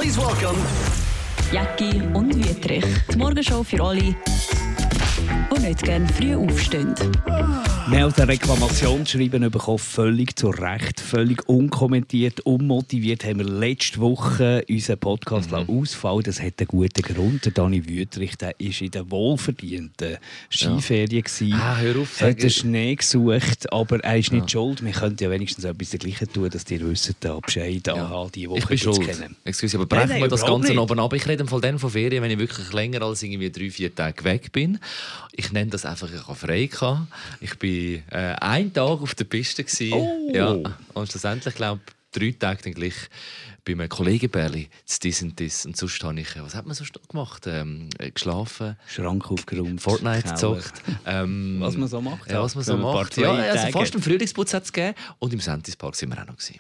Please welcome Jacki und Wüthrich. Die Morgenshow für alle, die nicht gerne früh aufstehen. Wir haben ein Reklamationsschreiben bekommen, völlig zu Recht, völlig unkommentiert, unmotiviert. Haben wir letzte Woche unseren Podcast ausfallen. Das hat einen guten Grund. Der Dani Wüthrich, der war in der wohlverdienten Skiferien. Hör auf, hat den Schnee gesucht, aber er ist nicht schuld. Wir könnten ja wenigstens etwas dergleichen tun, dass ihr wisst, da Bescheid die Woche ich bin schuld. kennen. Excuse, aber brechen wir das Ganze nicht. oben ab. Ich rede von Ferien, wenn ich wirklich länger als irgendwie 3-4 Tage weg bin. Ich nenne das einfach, ich habe frei gehabt. Ich bin einen Tag auf der Piste gewesen. Oh. Ja, und schlussendlich, glaube ich, 3 Tage dann gleich bei einem Kollegenbärli zu dies und das. Und sonst habe ich, was hat man sonst noch gemacht? Geschlafen. Schrank aufgeräumt. Fortnite gezockt. Was man so macht. Ja, was man so macht. Ja, also fast einen Frühlingsputz hat es gegeben. Und im Sentispark sind wir auch noch gewesen.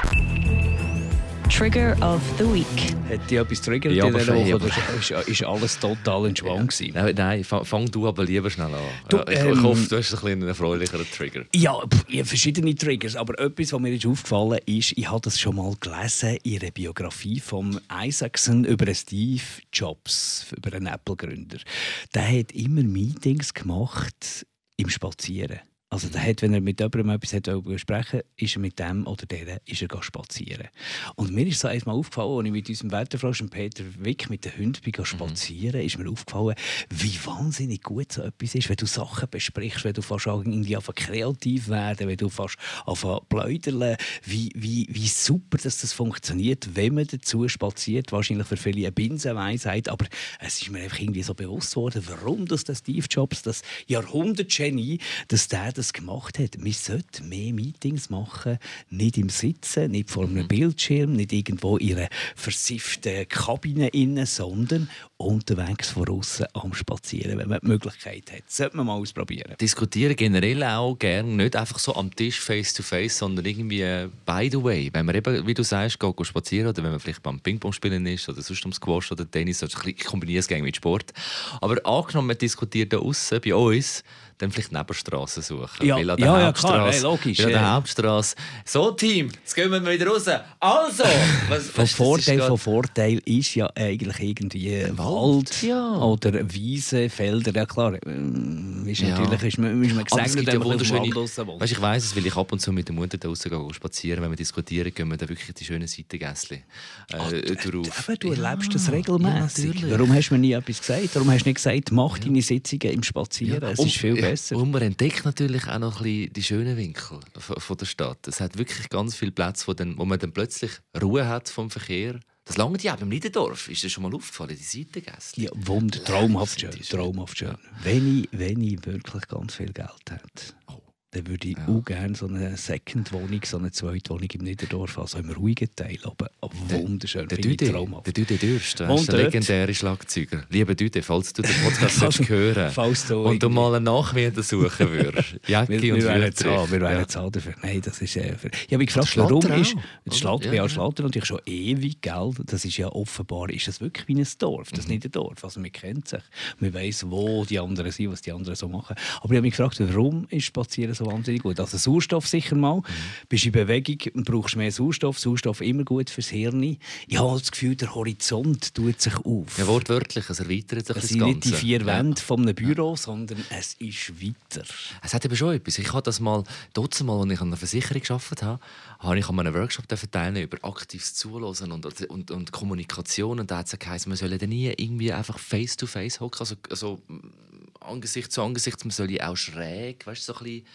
Trigger of the Week. Hat dich etwas triggert Ja, in dieser aber Woche? Oder ist alles total in Schwang gewesen? Nein, fang du aber lieber schnell an. Du, Ich hoffe, du hast ein bisschen einen erfreulicheren Trigger. Ja, ich habe verschiedene Triggers, aber etwas, was mir jetzt aufgefallen ist, ich habe das schon mal gelesen in einer Biografie von Isaacson über Steve Jobs, über einen Apple-Gründer. Der hat immer Meetings gemacht im Spazieren. Also der hat, wenn er mit jemandem etwas besprechen wollte, ist er mit dem oder der spazieren. Und mir ist so einmal aufgefallen, als ich mit unserem Wetterfrosch Peter Wick mit den Hunden spazieren ist mir aufgefallen, wie wahnsinnig gut so etwas ist, wenn du Sachen besprichst, wenn du fast irgendwie kreativ werden, wenn du fast plaudern, wie super das funktioniert, wenn man dazu spaziert. Wahrscheinlich für viele eine Binsenweisheit, aber es ist mir einfach irgendwie so bewusst geworden, warum das Steve Jobs, das Jahrhundert-Genie, dass der das gemacht hat. Wir sollten mehr Meetings machen, nicht im Sitzen, nicht vor einem Bildschirm, nicht irgendwo in einer versifften Kabine innen, sondern unterwegs von außen am Spazieren, wenn man die Möglichkeit hat. Das sollte man mal ausprobieren. Diskutieren generell auch gerne, nicht einfach so am Tisch face-to-face, sondern irgendwie by the way. Wenn man eben, wie du sagst, geht spazieren oder wenn man vielleicht beim Ping-Pong spielen ist oder sonst am Squash oder Tennis, also ich kombiniere es gerne mit Sport. Aber angenommen, man diskutiert da aussen bei uns, dann vielleicht Nebenstraßen suchen. Ja, weil an der Hauptstrasse, klar, hey, logisch. Weil an der Hauptstrasse. So, Team, jetzt gehen wir wieder raus. Also! Von Vorteil ist ja eigentlich irgendwie Wald oder Wiese, Felder. Ja klar, natürlich ist man gesegnet, wenn man auf dem Wald draussen wohnt. Weißt, ich weiss es, weil ich ab und zu mit der Mutter draussen gehe spazieren. Wenn wir diskutieren, gehen wir da wirklich die schönen Seitengässchen drauf. Du erlebst das regelmäßig. Ja, warum hast du mir nie etwas gesagt? Warum hast du nicht gesagt, mach deine Sitzungen im Spazieren? Es ist viel besser. Und man entdeckt natürlich auch noch ein bisschen die schönen Winkel von der Stadt. Es hat wirklich ganz viele Plätze, wo man dann plötzlich Ruhe hat vom Verkehr. Das lange ja beim Niederdorf. Ist dir schon mal aufgefallen, die Seitengäste? Ja, traumhaft schön. Traumhaft schön. Wenn ich wirklich ganz viel Geld hätte, dann würde ich auch gerne so eine Second-Wohnung, so eine Zweitwohnung im Niederdorf, also im ruhigen Teil, aber wunderschön, Der Düde Dürst, der legendäre Schlagzeuger. Lieber Düde, falls du den Podcast hören und du mal einen Nachmieter suchen würdest. Jacki und Wüthrich. Wir wären zahlen dafür. Nein, das ist... Ich habe mich gefragt, warum ist... Schlatter natürlich schon ewig, gell? Das ist ja offenbar, ist das wirklich wie ein Dorf, das Niederdorf. Also man kennt sich, man weiss, wo die anderen sind, was die anderen so machen. Aber ich habe mich gefragt, warum ist Spazieren so wahnsinnig gut? Also Sauerstoff sicher mal. Bist in Bewegung und brauchst mehr Sauerstoff. Sauerstoff immer gut fürs Hirn. Ich habe das Gefühl, der Horizont tut sich auf. Ja, wortwörtlich, es erweitert sich das sind Ganze. Nicht die 4 Wände von einem Büro, sondern es ist weiter. Es hat eben schon etwas. Ich habe das mal, als ich an einer Versicherung gearbeitet habe ich an einem Workshop teilnehmen über aktives Zuhören und Kommunikation. Und da hat es geheißen, man solle nie irgendwie einfach face-to-face hocken. Also Angesicht zu Angesicht, man soll auch schräg, weißt du, so ein bisschen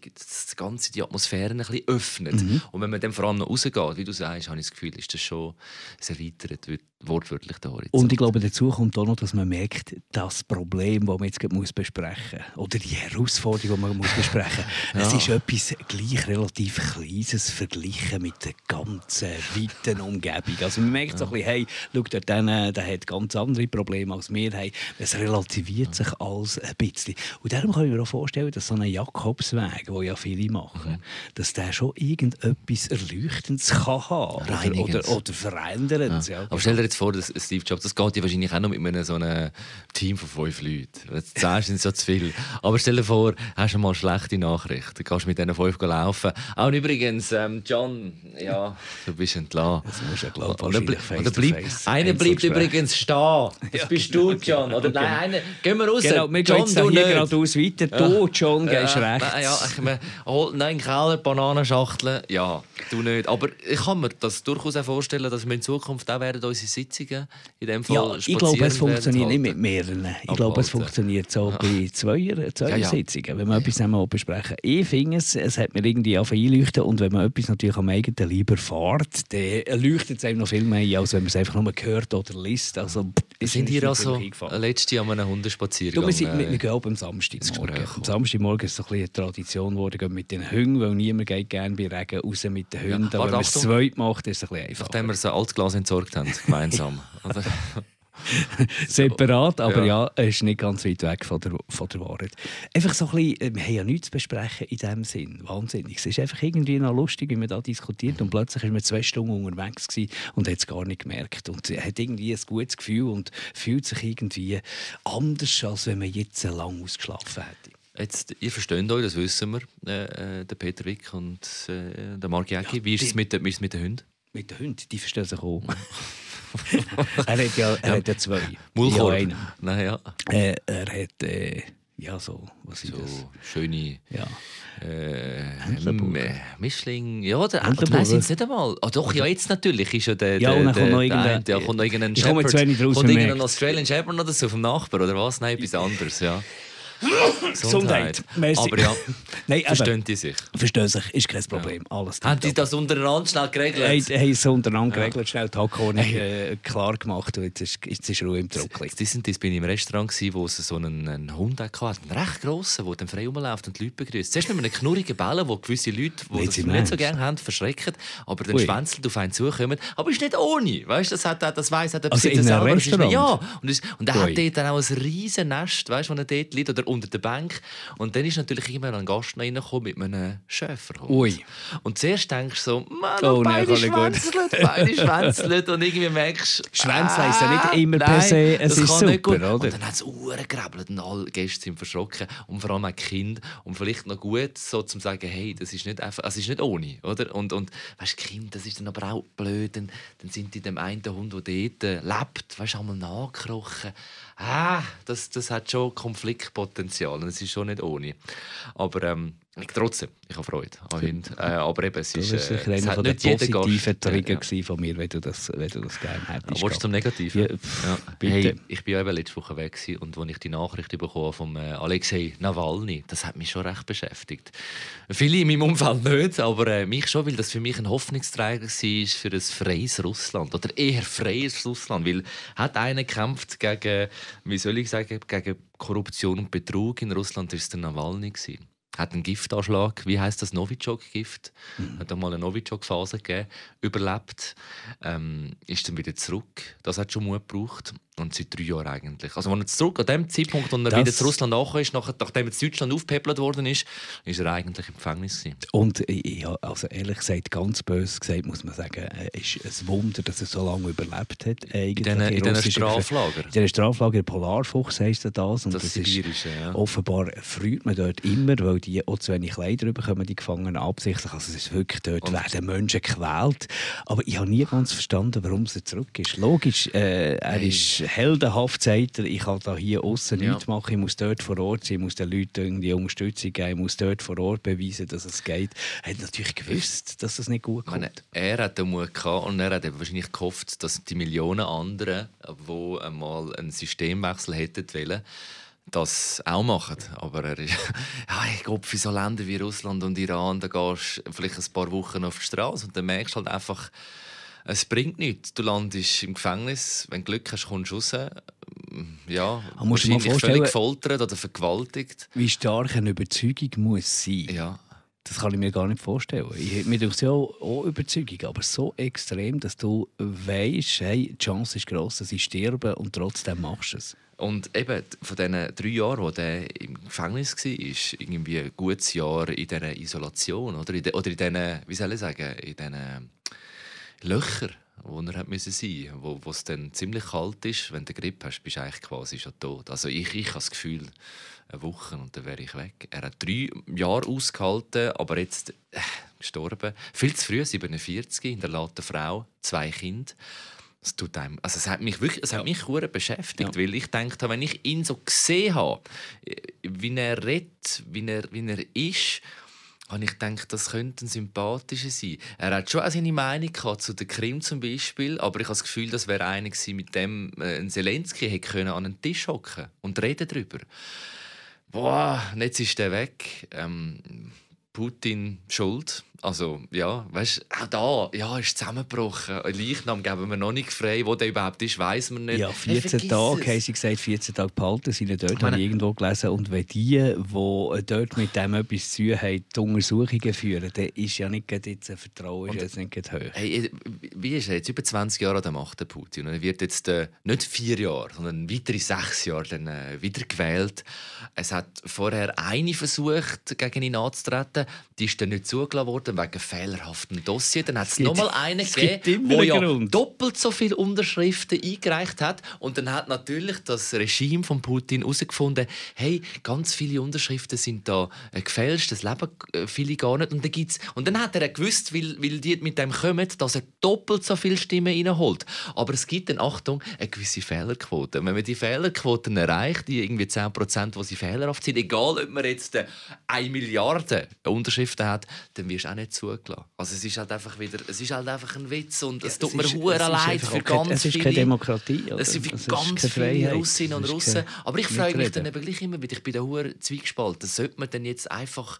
die Atmosphäre ein bisschen öffnen. Und wenn man dann vor allem noch rausgeht, wie du sagst, habe ich das Gefühl, ist das schon erweitert, wortwörtlich der Horizont. Und ich glaube, dazu kommt auch noch, dass man merkt, das Problem, das man jetzt besprechen muss, oder die Herausforderung, die man besprechen muss, es ist etwas gleich relativ Kleines verglichen mit der ganzen weiten Umgebung. Also man merkt so ein bisschen, hey, schau, der hat ganz andere Probleme als wir haben. Es relativiert sich alles ein bisschen. Und darum kann ich mir auch vorstellen, dass so ein Jakobsweg sagen, die ja viele machen, dass der schon irgendetwas Erleuchtendes kann haben oder Veränderndes. Ja. Aber stell dir jetzt vor, dass Steve Jobs, das geht ja wahrscheinlich auch noch mit so einem Team von 5 Leuten. Jetzt 10 sind so zu viel. Aber stell dir vor, hast du mal schlechte Nachrichten. Du kannst mit diesen 5 laufen. Auch übrigens, John, ja, du bist entlassen. Das musst du ja, glaube ich, einer bleibt übrigens stehen. Das bist du, John. Oder nein, einer, gehen wir raus. Genau, wir John, gehen du hier nicht. geradeaus weiter. Du, John, gehst rechts. Nein, Keller, Bananenschachteln. Ja, du nicht. Aber ich kann mir das durchaus auch vorstellen, dass wir in Zukunft auch werden unsere Sitzungen in dem Fall ja, ich glaube, es funktioniert nicht mit mehreren. Ich glaube, es funktioniert so bei zwei Sitzungen, wenn wir etwas zusammen besprechen. Ich finde es hat mir irgendwie einleuchten und wenn man etwas natürlich am eigenen Leib erfährt, dann leuchtet es einem noch viel mehr ein, als wenn man es einfach nur hört oder liest. Also, sind hier also letztes Jahr an einem Hundespaziergang? Wir gehen auch am Samstagmorgen. Am Samstagmorgen ist es so eine Tradition geworden, gehen mit den Hunden, weil niemand geht gerne bei Regen raus mit den Hunden. Ja, wenn man es zweit macht, ist es ein bisschen einfach. Nachdem wir so ein Altglas entsorgt haben, gemeinsam. Separat, aber ja, es ist nicht ganz weit weg von der Wahrheit. Einfach so ein bisschen, wir haben ja nichts zu besprechen in diesem Sinn. Wahnsinnig. Es ist einfach irgendwie noch lustig, wie man da diskutiert und plötzlich war man 2 Stunden unterwegs und hat es gar nicht gemerkt. Und hat irgendwie ein gutes Gefühl und fühlt sich irgendwie anders, als wenn man jetzt lang ausgeschlafen hätte. Jetzt, ihr versteht euch, das wissen wir, der Peter Wick und der Marc Jäcki. Ja, wie ist es mit den Hunden? Mit den Hunden, die verstehen sich auch. Er hat ja 2. Mulchorb. Ja, Nein, ja. Er hat was ist das? Schöne Mischling. Ja, nein, sind es nicht einmal. Doch, ja, jetzt natürlich ist ja der. Ja, und dann kommt noch irgendein Shepherd. Kommt irgendein Australian Shepherd oder so vom Nachbar oder was? Nein, etwas anderes, ja. Gesundheit. Merci. Aber ja, verstehen die sich? Verstehen sich, ist kein Problem. Ja. Alles haben die das untereinander schnell geregelt? Haben es untereinander geregelt, schnell die Hackordnung klar gemacht und jetzt ist Ruhe im Trocknen. Ich war im Restaurant, wo es so einen Hund hatte, einen recht grossen, der dann frei rumläuft und die Leute begrüßt. Zuerst mit einem knurrigen Bellen, wo gewisse Leute, die das nicht so gerne haben, verschrecken, aber dann schwänzelnd auf einen zukommen. Aber es ist nicht ohne. Weißt, das weiss auch der Besitzer in einem Restaurant? Ja, und er hat dort dann auch ein riesen Nest, weißt, wo er dort liegt, oder unter der Bank. Und dann ist natürlich immer ein Gast reingekommen mit einem Schäferhund. Ui. Und zuerst denkst du so, beide schwänzeln. Und irgendwie merkst du... Schwänzeln ist ja nicht immer per se, es ist super, nicht gut. Oder? Und dann hat es gegrabbelt und alle Gäste sind verschrocken. Und vor allem auch die Kinder. Und vielleicht noch gut, so zu sagen, hey, das ist nicht einfach, es ist nicht ohne. Oder? Und weißt, die Kinder, das ist dann aber auch blöd. Dann sind die dem einen Hund, der dort lebt, weißt, einmal nachgekrochen. Das hat schon Konfliktpotenzial. Es ist schon nicht ohne. Aber trotzdem, ich habe Freude an Hunden. Aber eben, es ist sicher einer der positiven Trigger von mir, wenn du das gerne hättest. Willst du zum Negativen? Ja, bitte. Hey, ich war ja eben letzte Woche weg und als ich die Nachricht bekommen von Alexei Nawalny, das hat mich schon recht beschäftigt. Viele in meinem Umfeld nicht, aber mich schon, weil das für mich ein Hoffnungsträger war für ein freies Russland. Oder eher freies Russland, weil hat einer gekämpft gegen, wie soll ich sagen, gegen Korruption und Betrug in Russland, war es der Nawalny gewesen. Hat einen Giftanschlag, wie heisst das, Novichok-Gift, hat einmal eine Novichok-Phase gegeben, überlebt, ist dann wieder zurück. Das hat schon Mut gebraucht. Und seit 3 Jahren eigentlich. Also, als er zurück an dem Zeitpunkt, als er wieder zu Russland angekommen ist, nachdem er in Deutschland aufgepäppelt worden ist, ist er eigentlich im Gefängnis gewesen. Und ja, also ehrlich gesagt, ganz böse gesagt, muss man sagen, ist ein Wunder, dass er so lange überlebt hat. In diesen Straflager? In diesen Straflager, Polarfuchs heisst das. Und das Sibirische, ja. Offenbar freut man dort immer, weil die auch zu wenig Kleider bekommen, die Gefangenen absichtlich. Also es ist wirklich, dort werden Menschen gequält. Aber ich habe nie ganz verstanden, warum er zurück ist. Logisch, er ist heldenhaft, sagt er, ich kann da hier außen nichts machen, ich muss dort vor Ort sein, ich muss den Leuten irgendwie Unterstützung geben, ich muss dort vor Ort beweisen, dass es geht. Er hat natürlich gewusst, dass das nicht gut kommt. Er hat den Mut gehabt und er hat wahrscheinlich gehofft, dass die Millionen anderen, die einmal einen Systemwechsel hätten wollen, das auch machen. Aber er ist, ich glaube, für so Länder wie Russland und Iran, da gehst du vielleicht ein paar Wochen auf die Straße und dann merkst du halt einfach, es bringt nichts. Du landest im Gefängnis, wenn du Glück hast, kommst du raus. Ja, wahrscheinlich völlig gefoltert oder vergewaltigt. Wie stark eine Überzeugung muss sein. Ja. Das kann ich mir gar nicht vorstellen. Mir denke ja auch Überzeugung, aber so extrem, dass du weisst, hey, die Chance ist gross, dass sie sterben und trotzdem machst du es. Und eben von diesen 3 Jahren, wo er im Gefängnis war, ist irgendwie ein gutes Jahr in dieser Isolation. Oder in diesen, wie soll ich sagen, in diesen Löchern, wo er sein musste, wo es dann ziemlich kalt ist. Wenn du Grippe hast, bist du eigentlich quasi schon tot. Also ich habe das Gefühl, eine Woche und dann wäre ich weg. Er hat 3 Jahre ausgehalten, aber jetzt gestorben. Viel zu früh, 47, hinterlässt eine Frau, 2 Kinder. Es tut einem, also es hat mich verdammt beschäftigt, weil ich dachte, wenn ich ihn so gesehen habe, wie er redet, wie er ist, habe ich gedacht, das könnte ein sympathischer sein. Er hat schon auch seine Meinung gehabt, zu der Krim zum Beispiel, aber ich habe das Gefühl, das wäre einer gewesen, mit dem ein Zelensky hätte an einen Tisch hocken und reden darüber. Boah, jetzt ist der weg. Putin schuld. Also, ja, weißt, auch da ja, ist zusammengebrochen. Ein Leichnam geben wir noch nicht frei. Wo der überhaupt ist, weiss man nicht. Ja, 14 Tage, haben sie gesagt, 14 Tage behalten sind dort, habe ich irgendwo gelesen. Und wenn die dort mit dem etwas zu tun haben, die Untersuchungen führen, dann ist ja nicht jetzt ein Vertrauen ist nicht hoch. Hey, wie ist er jetzt? Über 20 Jahre an der Macht, der Putin. Und er wird jetzt nicht 4 Jahre, sondern weitere 6 Jahre dann, wieder gewählt. Es hat vorher eine versucht, gegen ihn anzutreten. Die ist dann nicht zugelassen worden wegen fehlerhaften Dossier. Dann hat es nochmal einen gegeben, der ja doppelt so viele Unterschriften eingereicht hat. Und dann hat natürlich das Regime von Putin herausgefunden, hey, ganz viele Unterschriften sind da gefälscht, das leben viele gar nicht. Und dann hat er gewusst, weil die mit dem kommen, dass er doppelt so viele Stimmen reinholt. Aber es gibt dann, Achtung, eine gewisse Fehlerquote. Wenn man die Fehlerquoten erreicht, die irgendwie 10%, die sie fehlerhaft sind, egal ob man jetzt 1 Milliarde Unterschriften hat, dann wirst du auch nicht zugelassen. Also es ist halt einfach ein Witz und es tut mir hure leid für ganz viele. Es ist keine Demokratie. Oder? Es sind für ganz viele Russinnen und Russen. Aber ich frage mich dann eben gleich immer wieder, ich bin da hure zwiegespalten. Sollte man denn jetzt einfach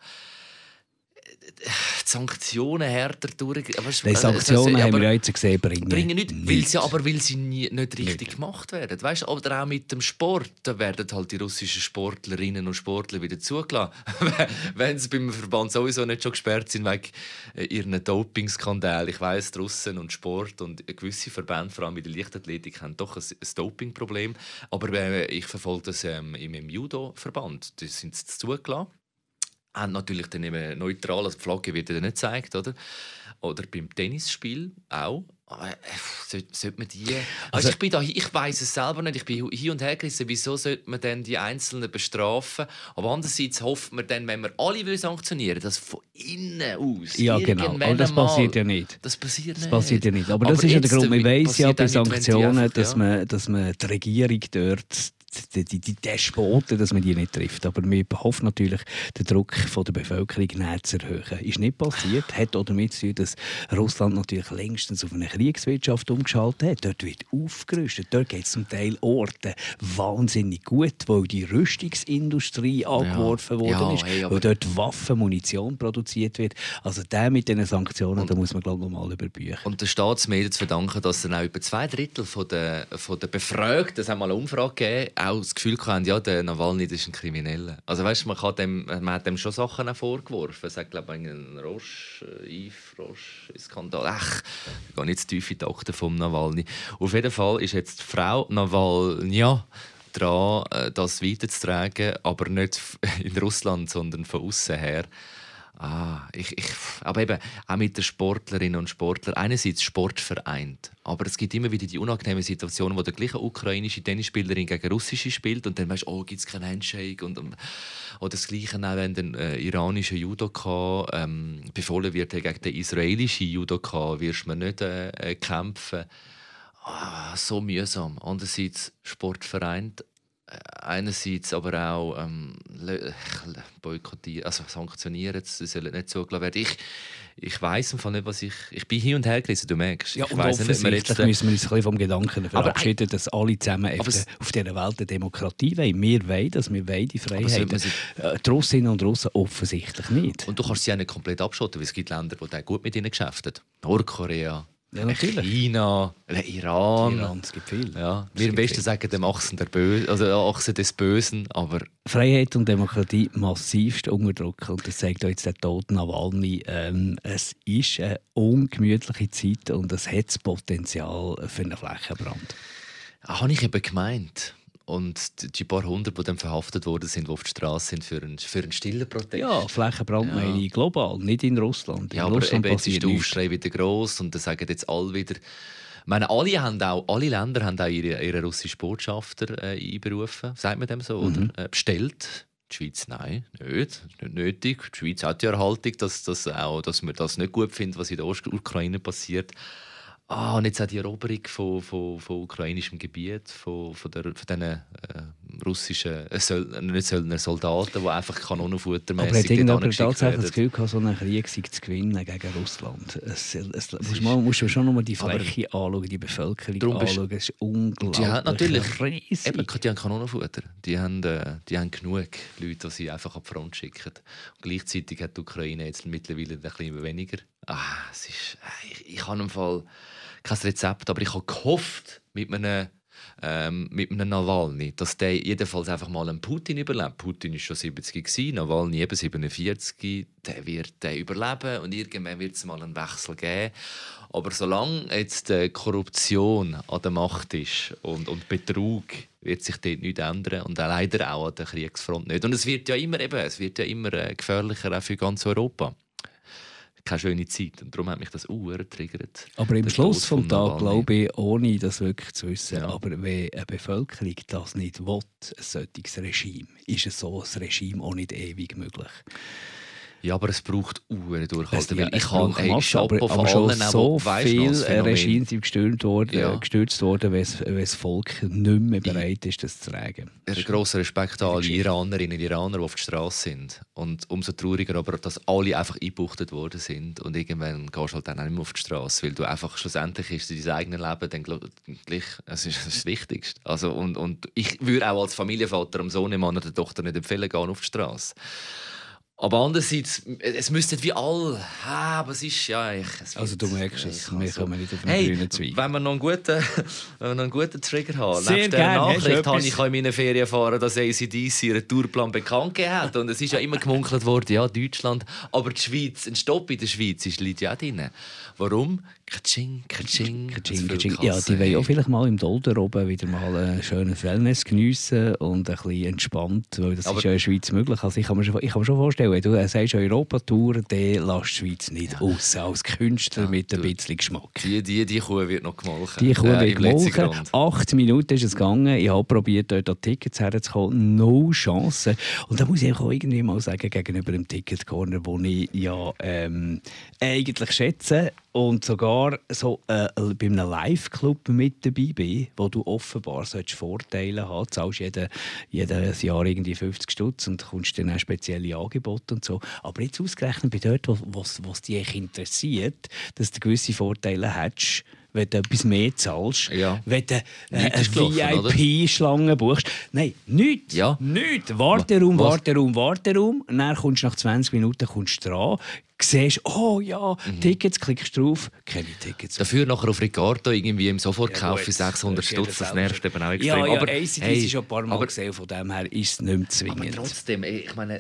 die Sanktionen härter durch... Die Sanktionen haben wir jetzt gesehen, bringen nicht. Weil sie nicht richtig gemacht werden. Weißt, oder auch mit dem Sport. Da werden halt die russischen Sportlerinnen und Sportler wieder zugelassen. Wenn sie beim Verband sowieso nicht schon gesperrt sind wegen ihren Dopingskandal. Ich weiss, die Russen und Sport und gewisse Verbände, vor allem in der Leichtathletik, haben doch ein Dopingproblem. Aber ich verfolge das im Judo-Verband. Da sind sie zugelassen. Haben natürlich dann eben neutral, also die Flagge wird dann nicht gezeigt, oder? Oder beim Tennisspiel auch. Sollte man die... Also ich weiss es selber nicht, ich bin hin und her gerissen, wieso sollte man dann die Einzelnen bestrafen? Aber andererseits hofft man dann, wenn wir alle sanktionieren, dass von innen aus... Ja, genau, aber das passiert ja nicht. Das passiert ja nicht. Aber das ist ja der Grund, man weiss ja bei Sanktionen, dass man die Regierung dort... Die Despoten, dass man die nicht trifft. Aber wir hoffen natürlich, den Druck von der Bevölkerung nicht zu erhöhen. Ist nicht passiert. Hat auch damit zu tun, dass Russland natürlich längstens auf eine Kriegswirtschaft umgeschaltet hat. Dort wird aufgerüstet. Dort geht es zum Teil Orten wahnsinnig gut, weil die Rüstungsindustrie angeworfen worden ist, weil dort Waffen, Munition produziert wird. Also der mit diesen Sanktionen, da muss man glaube ich mal überbüchen. Und den Staatsmedien zu verdanken, dass dann auch über 2/3 von der Befragten, das haben mal eine Umfrage gegeben, auch das Gefühl hatten, ja, der Nawalny ist ein Krimineller. Also weißt, man hat dem schon Sachen vorgeworfen. Es hat, glaube ich, einen Yves Roche-Skandal. Ich gehe nicht zu tief in die Akten vom Nawalny. Auf jeden Fall ist jetzt die Frau Nawalny dran, das weiterzutragen, aber nicht in Russland, sondern von außen her. Aber eben auch mit den Sportlerinnen und Sportlern. Einerseits Sport vereint, aber es gibt immer wieder die unangenehmen Situationen, wo der gleiche ukrainische Tennisspielerin gegen russische spielt und dann weißt du, gibt es keinen Handshake oder das Gleiche auch, wenn der iranische Judoka befohlen wird gegen den israelischen Judoka, wirst du nicht kämpfen. So mühsam. Andererseits Sport vereint. Einerseits aber auch boykottieren, also sanktionieren, sie sollen nicht zugelassen werden. Ich weiss im Fall nicht, was ich bin hin und her gerissen, du merkst. Ja, und offensichtlich müssen wir uns ein bisschen vom Gedanken verabschieden, dass alle zusammen auf dieser Welt eine Demokratie wollen. Wir wollen das, wir wollen die Freiheit. Die Russinnen und Russen offensichtlich nicht. Und du kannst sie ja nicht komplett abschotten, weil es gibt Länder, die gut mit ihnen geschäften. Nordkorea. Ja, natürlich. China, Iran. Es gibt viel. Ja. Wir am besten sagen dem Achsen des Bösen. Aber Freiheit und Demokratie massivst unter Druck. Und das zeigt auch jetzt der Tod Nawalny. Es ist eine ungemütliche Zeit und es hat das Potenzial für einen Flächenbrand. Habe ich eben gemeint. Und die paar hundert, die dann verhaftet worden sind, die auf der Straße sind für einen stillen Protest. Ja, Flächenbrand meine ich global, nicht in Russland. In ja, aber Russland jetzt ist der nichts. Aufschrei wieder gross und dann sagen jetzt alle wieder... Ich meine, alle Länder haben auch ihre russischen Botschafter einberufen, sagt man dem so, oder? Bestellt. Die Schweiz nein, nicht nötig. Die Schweiz hat ja Erhaltung, dass wir das nicht gut finden, was in der Ostukraine passiert. Und jetzt auch die Eroberung von ukrainischem Gebiet, von diesen russischen Soldaten, die einfach kanonenfuttermässig aber hat irgendjemand dorthin tatsächlich das geschickt werden. Gefühl gehabt, so einen Krieg zu gewinnen gegen Russland? Musst du schon noch die Fläche anschauen, die Bevölkerung anschauen. Es ist unglaublich Die haben natürlich riesig. eben, die haben Kanonenfutter. Die haben genug Leute, die sie einfach an die Front schicken. Und gleichzeitig hat die Ukraine jetzt mittlerweile ein bisschen weniger. Es ist, ich habe im Fall kein Rezept, aber ich habe gehofft mit einem Nawalny, dass der jedenfalls einfach mal einen Putin überlebt. Putin war schon 70 gewesen, Nawalny eben 47. Der wird überleben und irgendwann wird es mal einen Wechsel geben. Aber solange jetzt Korruption an der Macht ist und Betrug, wird sich dort nichts ändern und leider auch an der Kriegsfront nicht. Und es wird ja immer gefährlicher auch für ganz Europa. Keine schöne Zeit. Und darum hat mich das getriggert. Aber im Schluss vom Tag glaube ich, ohne das wirklich zu wissen, Ja. aber wenn eine Bevölkerung das nicht will, ein solches Regime, ist so ein Regime auch nicht ewig möglich. Ja, aber es braucht Uhren durchhalten. Ja, Weil ich habe aber von schon allen, so weißt, viele Regimes sind gestürzt worden, Ja. wenn das Volk nicht mehr bereit ist, das zu tragen. Einen grossen Respekt an alle Iranerinnen und Iraner, die auf der Straße sind. Und umso trauriger aber, dass alle einfach eingebuchtet worden sind. Und irgendwann gehst du halt dann auch nicht mehr auf die Straße, weil du einfach schlussendlich ist dein eigenes Leben dann gleich, das ist das Wichtigste. Also, und ich würde auch als Familienvater dem Sohnemann oder der Tochter nicht empfehlen, gehen auf die Straße. Aber andererseits, es müssten wie alle. Aber es ist Also du merkst es, wir kommen nicht auf den Hey, grünen Zweig. wenn wir noch einen guten Trigger haben. Sehr Neben der gerne. Hast du Nachricht habe etwas? ich in meinen Ferien erfahren, dass ACDC ihren Tourplan bekannt gegeben hat. Und es ist ja immer gemunkelt worden, ja, Deutschland. Aber die Schweiz, ein Stopp in der Schweiz liegt ja auch drin. Warum? Katsching, katsching. Katsching. Ja, die wollen auch vielleicht mal im Dolder oben wieder mal ein schönes Wellness geniessen und ein bisschen entspannt, weil das ist ja in der Schweiz möglich. Also ich kann mir schon vorstellen, wenn du sagst Europatour, dann lässt die Schweiz nicht aus als Künstler mit ein bisschen Geschmack. Die Kuh wird noch gemolken. Die Kuh wird im letzten gemolken. Grund. 8 Minuten ist es gegangen. Ich habe probiert, dort an Tickets herzukommen. No Chance. Und da muss ich auch irgendwie mal sagen, gegenüber dem Ticket-Corner, den ich ja eigentlich schätze und sogar so bei einem Live-Club mit dabei bin, wo du offenbar Vorteile haben solltest. Du zahlst jedes Jahr irgendwie 50 Stutz und kommst dann auch spezielle Angebote und so. Aber jetzt ausgerechnet bei dort, was dich interessiert, dass du gewisse Vorteile hast, wenn du etwas mehr zahlst, Ja. wenn du Nichts eine ist gelaufen, VIP-Schlange buchst. Nein, nichts. Ja. Nichts. Warteraum. Und dann kommst du nach 20 Minuten dran, siehst, oh ja, Tickets, klickst drauf, keine Tickets. Dafür nachher auf Ricardo irgendwie im Sofortkauf Ja, für gut. 600 Ja, Stutz, das nervt eben auch extrem. Ja, aber ACDC ist schon ein paar Mal gesehen, von dem her ist es nicht mehr zwingend. Aber trotzdem, ich meine,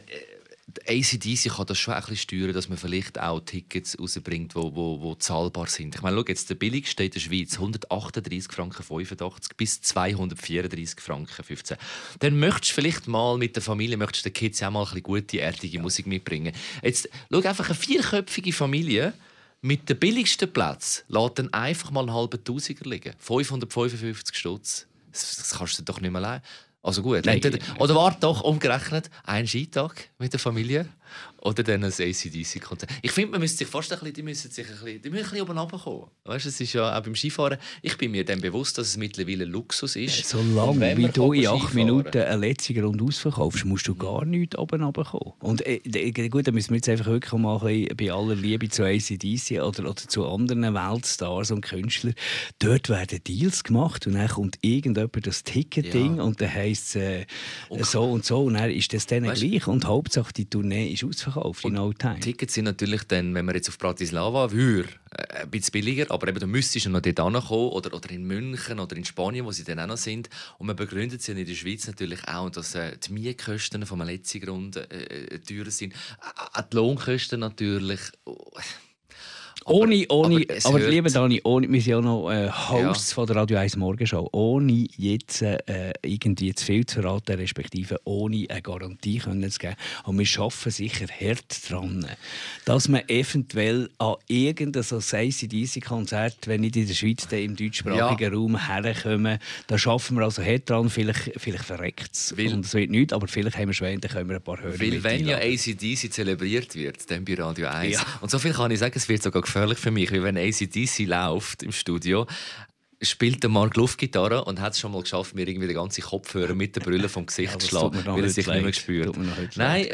ACDC kann das schon ein bisschen steuern, dass man vielleicht auch Tickets rausbringt, die zahlbar sind. Ich meine, schau jetzt, der billigste in der Schweiz 138,85 Franken bis 234,15 Franken. Dann möchtest du vielleicht mal mit der Familie, möchtest den Kids auch mal ein bisschen gute, erdige Musik mitbringen. Jetzt schau einfach eine vierköpfige Familie mit dem billigsten Platz, lässt dann einfach mal einen halben Tausiger liegen. 555 Stutz. Das kannst du doch nicht mehr allein. Also gut, Nein. oder warte doch, umgerechnet, einen Skitag mit der Familie oder dann ein ACDC-Konzert. Ich finde, man müsste sich fast die müssen ein bisschen oben runterkommen. Weißt, es ist ja auch beim Skifahren, ich bin mir dann bewusst, dass es mittlerweile Luxus ist. So lange Und wenn wie man du in 8 Skifahren- Minuten eine letzte Runde ausverkaufst, musst du gar nichts oben runterkommen. Und gut, dann müssen wir jetzt einfach wirklich mal ein bisschen, bei aller Liebe zu ACDC oder zu anderen Weltstars und Künstlern, dort werden Deals gemacht und dann kommt irgendjemand das Ticketing und dann heisst es so und so und dann ist das denen gleich und Hauptsache die Tournee ist ausverkauft in no time. Tickets sind natürlich dann, wenn man jetzt auf Bratislava würde, ein bisschen billiger, aber eben, du müsstest noch dort hinkommen oder in München oder in Spanien, wo sie dann auch noch sind. Und man begründet sie in der Schweiz natürlich auch, dass die Mietkosten vom letzten Grund teurer sind. Auch die Lohnkosten natürlich. Aber lieber Dani, wir sind ja noch Hosts von der Radio 1 Morgenshow. Ohne jetzt irgendwie zu viel zu verraten, respektive ohne eine Garantie können zu geben. Und wir arbeiten sicher hart dran, dass man eventuell an irgendein so AC/DC-Konzert, wenn nicht in der Schweiz, im deutschsprachigen Raum herkommen, da arbeiten wir also hart dran. Vielleicht verreckt es. Und es wird nichts, aber vielleicht haben wir Schwein, dann können wir ein paar Hörer Weil wenn ja AC/DC zelebriert wird, dann bei Radio 1. Ja. Und so viel kann ich sagen, es wird sogar gefährlich für mich, weil wenn AC/DC läuft im Studio, spielt der Mark Luftgitarre und hat es schon mal geschafft, mir irgendwie den ganzen Kopfhörer mit der Brille vom Gesicht zu schlagen, weil er sich nicht mehr gespürt. Nein,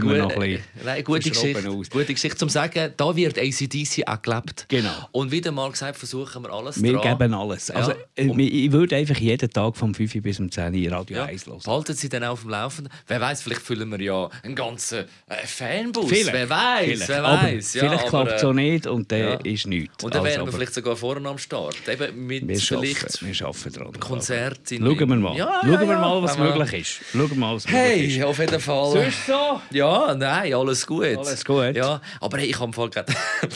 gute Geschichte zum sagen, da wird AC/DC auch gelebt. Genau. Und wie der Mark sagt, versuchen wir alles Wir geben alles. Also, ich würde einfach jeden Tag vom 5 bis um 10 Uhr Radio 1 hören. Halten Sie dann auf dem Laufenden? Wer weiß, vielleicht füllen wir ja einen ganzen Fanbus. Wer weiß. Vielleicht klappt es auch nicht und dann ist nichts. Und dann wären wir vielleicht sogar vorne am Start. Eben mit wir arbeiten dran. Konzerte. Schauen wir mal. Schauen wir mal, was möglich ist. Hey, auf jeden Fall. Sonst so? Ja, nein, alles gut. Alles gut. Ja, aber hey, ich habe Fall gerade...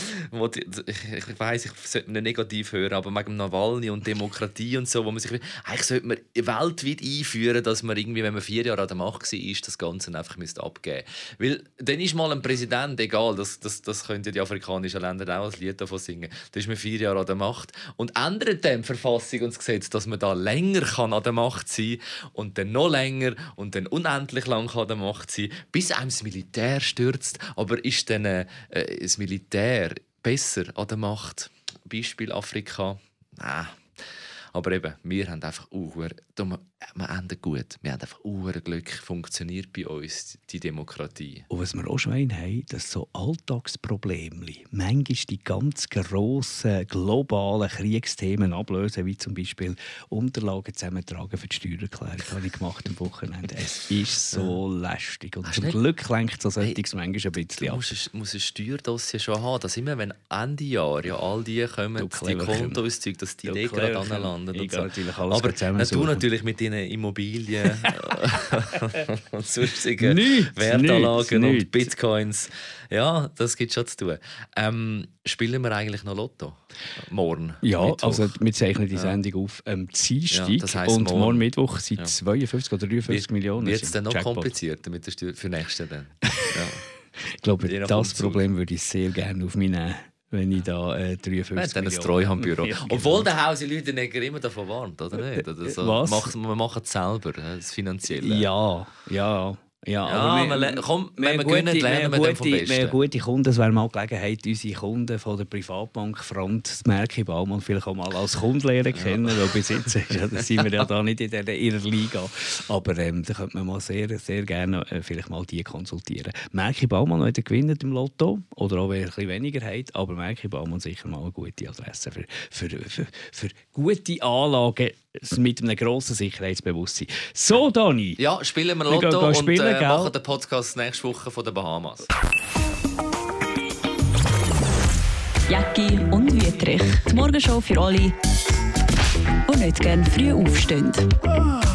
ich weiss, ich sollte nicht negativ hören, aber wegen Nawalny und Demokratie und so, wo man sich... Eigentlich sollte man weltweit einführen, dass man irgendwie, wenn man 4 Jahre an der Macht war, das Ganze einfach abgeben müsste. Weil dann ist mal ein Präsident, egal, das können die afrikanischen Länder auch ein Lied davon singen, dann ist man 4 Jahre an der Macht und ändert dann die Verfassung und das Gesetz, dass man da länger an der Macht sein kann und dann noch länger und dann unendlich lang an der Macht sein, bis einem das Militär stürzt. Aber ist dann das Militär besser an der Macht? Beispiel Afrika? Nein. Aber eben, wir haben einfach wir enden gut. Wir haben einfach Glück. Funktioniert bei uns die Demokratie. Und was wir auch schon haben, dass so Alltagsprobleme manchmal die ganz grossen globalen Kriegsthemen ablösen, wie zum Beispiel Unterlagen zusammentragen für die Steuererklärung. Das habe ich gemacht am Wochenende. Es ist so lästig. Und zum Glück lenkt so solches manchmal ein bisschen ab. Du musst ein Steuerdossier schon haben, dass immer, wenn Ende Jahr ja all die kommen, die Kontoauszüge, dass die nicht gerade anlanden. Und so. Aber du natürlich mit deinen Immobilien und sonstigen Wertanlagen und Bitcoins. Ja, das gibt schon zu tun. Spielen wir eigentlich noch Lotto? Morgen? Ja, Mittwoch. Also wir zeichnen die Sendung auf Dienstag. Ja, das heisst, und morgen Mittwoch sind 52 oder 53 Millionen. Wird es dann noch komplizierter mit der Steuer für nächste dann? Ja. Ich glaube, das Problem würde ich sehr gerne auf mich nehmen. Wenn ich da 53 Millionen... dann ein Treuhandbüro. Ja, genau. Obwohl der Hausi Lüdenegger immer davon warnt, oder nicht? Oder so. Was? Wir machen es selber, das Finanzielle. Ja, aber wenn wir gewinnen, lernen wir dann vom Besten. Wir gute Kunden, es wäre mal Gelegenheit, unsere Kunden von der Privatbank Franz Merki Baumann vielleicht auch mal als Kunden lernen kennen, weil bis jetzt sind wir ja da nicht in ihrer Liga. Aber da könnte man mal sehr, sehr gerne vielleicht mal die konsultieren. Merki Baumann, wenn ihr gewinnt im Lotto, oder auch wenn ihr ein bisschen weniger habt, aber Merki Baumann sicher mal eine gute Adresse für gute Anlagen mit einem grossen Sicherheitsbewusstsein. So, Dani. Ja, spielen wir Lotto und machen den Podcast nächste Woche von den Bahamas. Jäcki und Wüthrich. Die Morgenshow für alle, die nicht gerne früh aufstehen.